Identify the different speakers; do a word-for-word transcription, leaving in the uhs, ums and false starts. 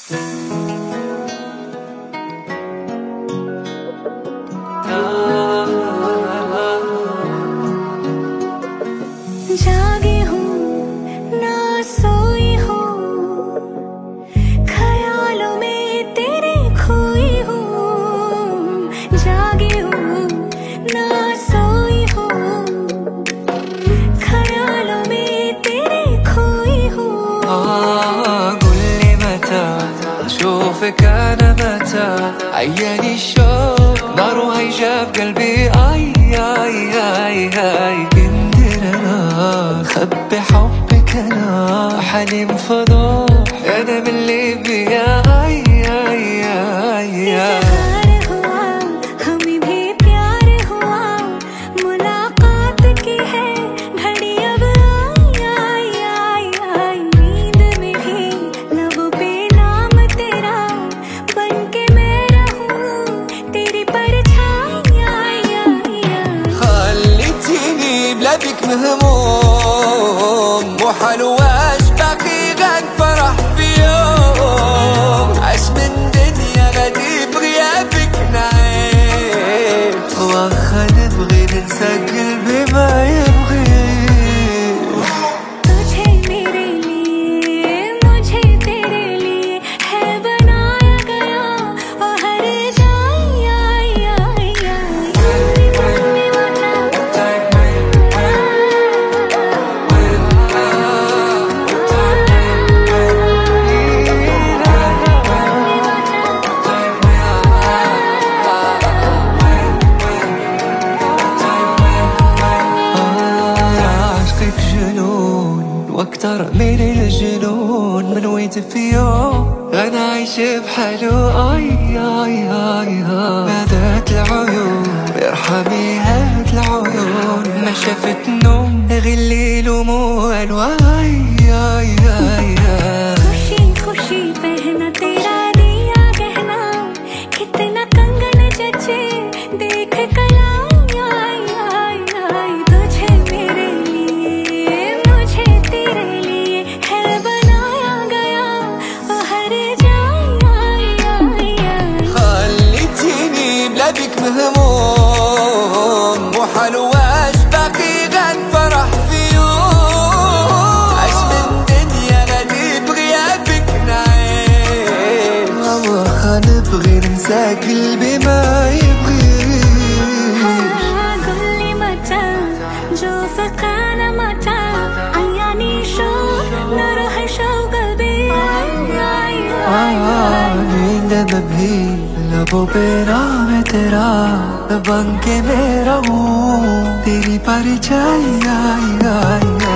Speaker 1: जागी हूँ ना सोई हूँ, ख्यालों में तेरे खोई हूँ। जागी हूँ ना सोई हूँ, ख्यालों में तेरे खोई हूँ.
Speaker 2: قول لي متى أشوفك أنا متى، عياني الشوق نار هيجا في قلبي. آي آي آي آي خبي حبك أنا حليم فضوح، أنا من اللي بيا. آي آي آي
Speaker 1: इज़हार हुआ हमें भी प्यार हुआ, मुलाकात की है घड़ी अब आई आई आई. नींद में भी लबों पे नाम तेरा, बन के मैं रहूं तेरी परछाई. आई आई आई
Speaker 2: خليتيني بلا بيك مهموم، وحلواش باقي غاد فرح في يوم. عاش من دنيا غادي بغيابك نعيش، واخا نبغي ننسى قلبي ما يبغيش.
Speaker 1: तुझे मेरे लिए मुझे तेरे लिए है बनाया गया, और हर जाई आई आई आई.
Speaker 2: واكتر من الجنون، من ويت في يوم غنعيش بحالو. اي اي اي هادات العيون ارحمي هاد العيون، ما شافت نوم غير الليل وموال. واي اي اي
Speaker 1: खुशी खुशी पहना तेरा दिया गहना, कितना कंगन जचे देख कलाई. आई आई आई तुझे मेरे लिए मुझे तेरे लिए है बनाया गया, और हर जाई आई आई आई.
Speaker 2: خليتيني بلا بيك مهموم، وحلواش باقي غاد فرح في يوم. عاش من دنيا غادي بغيابك نعيش، واخا نبغي ننسى قلبي ما يبغيش.
Speaker 1: قل لي متى जो فقانا متى، عياني شوق نار هيشا قلبي. आई आई आई
Speaker 2: नींद में भी लबों पे नाम है तेरा, बन के मैं रहूं तेरी परछाई. आई आई